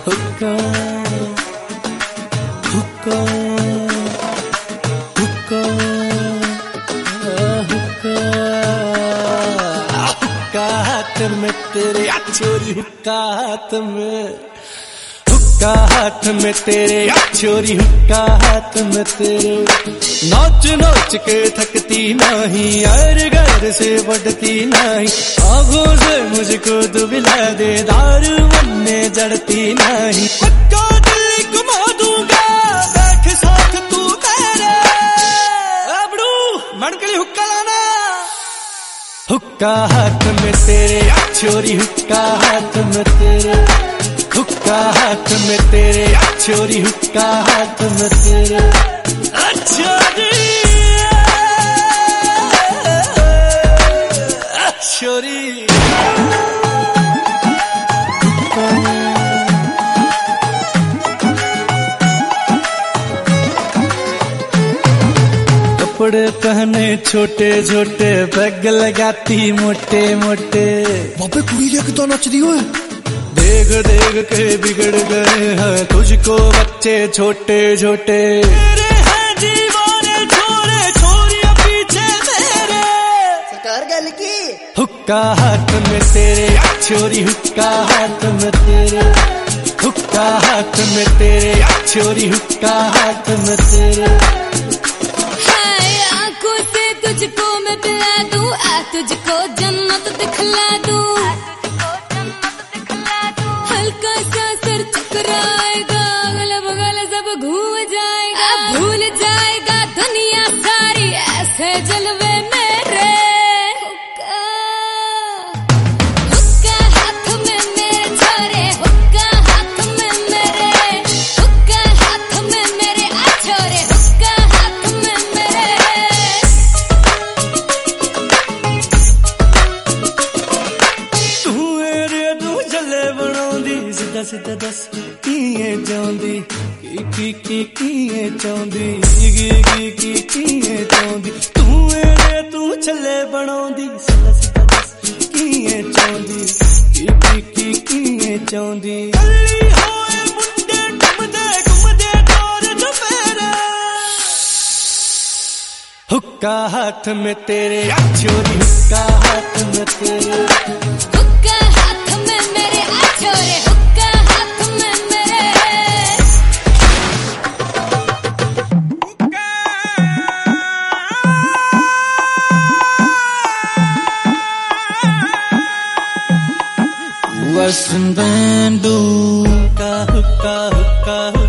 हुक्का हुक्का हुक्का हुक्का हुक्का हाथ में तेरे छोरी, हुक्का हाथ में, हुक्का हाथ में तेरे छोरी, हुक्का हाथ में तेरे। नाच नाच के थकती नहीं, यार घर से बढ़ती नहीं, आंखों से मुझको दुबला दे, दारू बनने जड़ती नहीं। पक्का दिल घुमा दूंगा, देख साथ तू मेरे, अबड़ू मन के लिए हुक्का लाना। हुक्का हाथ में तेरे छोरी, हुक्का हाथ में तेरे, हुक्का हाथ में तेरे छोरी, हुक्का हाथ में तेरे। अच्छा छोरी कपड़े पहने छोटे छोटे, बैग लगाती मोटे मोटे। बाबे कुड़ी लेके तो नच रही हो। देख देख के बिगड़ गए हैं तुझको बच्चे छोटे छोटे। तेरे हैं दीवाने छोरे छोरियां पीछे मेरे, सरकार गल की। हुक्का हाथ में तेरे छोरी, हुक्का हाथ में तेरे, हुक्का हाथ में तेरे छोरी, हुक्का हाथ में तेरे। आंखों से तुझको मैं पिला दूं, आ तुझको जन्नत दिखला दूं, हल्का सा सर चकराएगा, अगल बगल सब घूम जाएगा, भूल जाएगा दुनिया सारी, ऐसे जलवे मेरे। हुक्का हाथ में मेरे छोरे, हुक्का हाथ में मेरे, हुक्का हाथ में मेरे छोरे, हुक्का हाथ में मेरे। तू मेरे तू जले बनाउंदी, सीधा सीधा दस किए चाहुंदी, की चाहुंदी, की चाहुंदी। तू मेरे तू छले बनाउंदी, सीधा सीधा दस किए चाहुंदी, की चाहुंदी। गली होए मुंडे घुमदे तोर चुपेरे, हुक्का हाथ में तेरे छोरी, हुक्का हाथ में तेरे, हुक्का हाथ में मेरे छोरे, हुक्का हाथ में मेरे। Western Bandu, huक्का हुक्का हुक्का